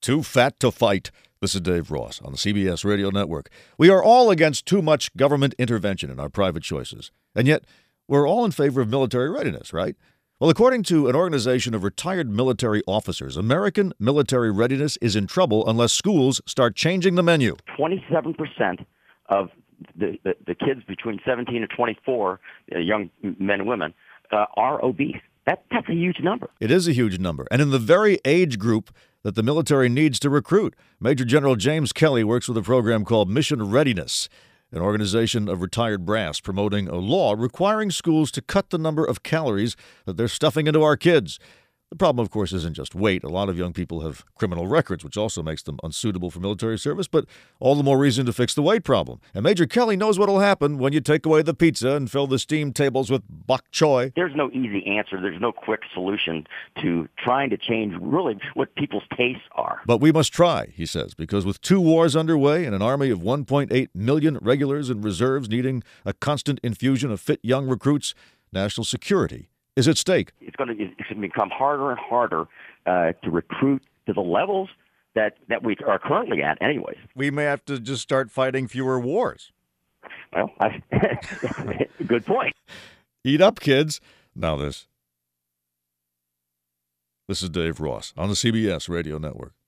Too fat to fight. This is Dave Ross on the CBS Radio Network. We are all against too much government intervention in our private choices. And yet, we're all in favor of military readiness, right? Well, according to an organization of retired military officers, American military readiness is in trouble unless schools start changing the menu. 27% of the kids between 17 and 24, young men and women, are obese. That's a huge number. It is a huge number. And in the very age group that the military needs to recruit. Major General James Kelly works with a program called Mission Readiness, an organization of retired brass promoting a law requiring schools to cut the number of calories that they're stuffing into our kids. The problem, of course, isn't just weight. A lot of young people have criminal records, which also makes them unsuitable for military service, but all the more reason to fix the weight problem. And Major Kelly knows what will happen when you take away the pizza and fill the steamed tables with bok choy. There's no easy answer. There's no quick solution to trying to change really what people's tastes are. But we must try, he says, because with 2 wars underway and an army of 1.8 million regulars and reserves needing a constant infusion of fit young recruits, national security is at stake. It's going to become harder and harder to recruit to the levels that we are currently at anyways. We may have to just start fighting fewer wars. Well, good point. Eat up, kids. Now this. This is Dave Ross on the CBS Radio Network.